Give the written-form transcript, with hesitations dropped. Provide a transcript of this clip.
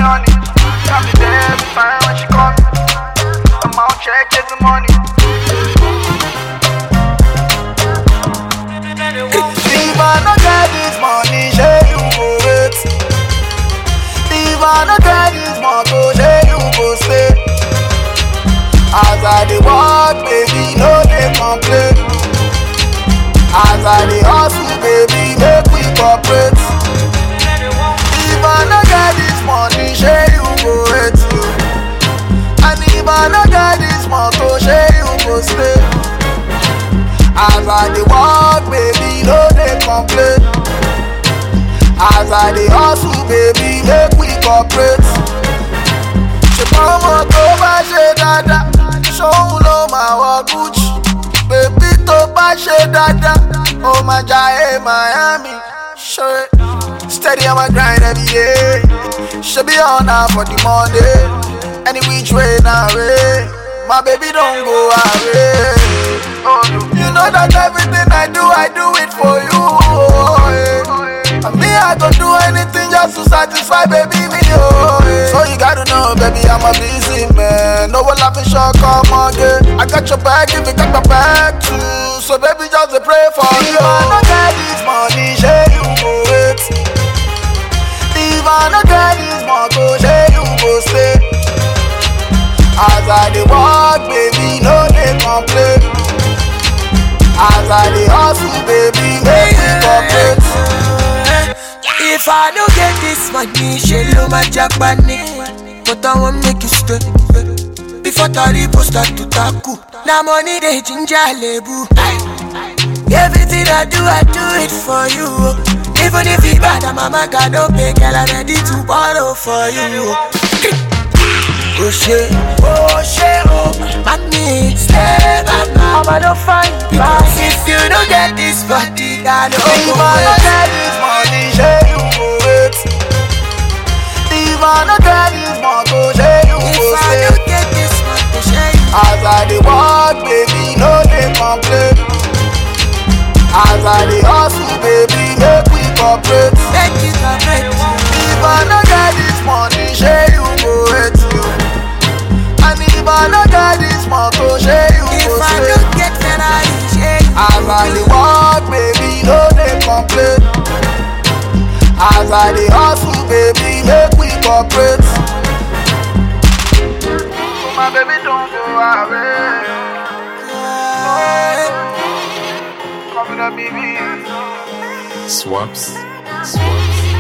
on it. I'll be there every time when she call me. I'm out check, get the money. If I no get this money, say you go wait. If I no get this motor, say you go stay. As I dey walk, baby, no dey complain. As I dey hustle, baby, make we cooperate. If I no get this money, say you go wait you. And if I no get this motor, say you go stay. As I dey walk, baby, no dey complain. As I dey hustle, baby, make we cooperate. Ṣùgbọ́n tó bá ṣe dáadáa, ṣóun ló máa wọ Gucci. Bébí tó bá ṣe dáadáa, ó máa jayé Miami. Ṣé steady on my grind every day. Should be on now for the Monday. Any which way now, way. My baby don't go away. Oh, you know that everything I do it for you. Oh, yeah. And me, I go do anything just to satisfy baby me. Oh, yeah. So you gotta know, baby, I'm a busy man. No one laughing short, come again. I got your back if you got my back too. So baby, just pray for you. If I don't get this money, say you go wait. If I don't get this money, say you go stay. As I dey walk, baby, no dey complain. As I dey hustle, baby, make me cooperate. If I don't get this money, shelo my Japanese. But I won't make you stay. Before Taribo start to tackle. Now money they ginger lebu. Everything I do it for you. Even if it's bad, mama God don't pay, girl, I'm ready to borrow for you. Oh shit, oh, money, stay back now. I don't find because if you don't get this body, I don't go If I don't get this money, say you go wait. If I don't get this money, say you go stay. If I don't get this money, say you. As I dey walk, baby, no dey complain. As I dey hustle, baby, make we cooperate. Make it cooperate. If I don't get this money, say you go wait you. And if I don't get this motor, say you go If I stay. don't get Ferrari, say you. As I dey walk, baby, no dey complain. As I dey hustle, baby, make we cooperate. So my baby don't go away. Coming up, baby. Swaps.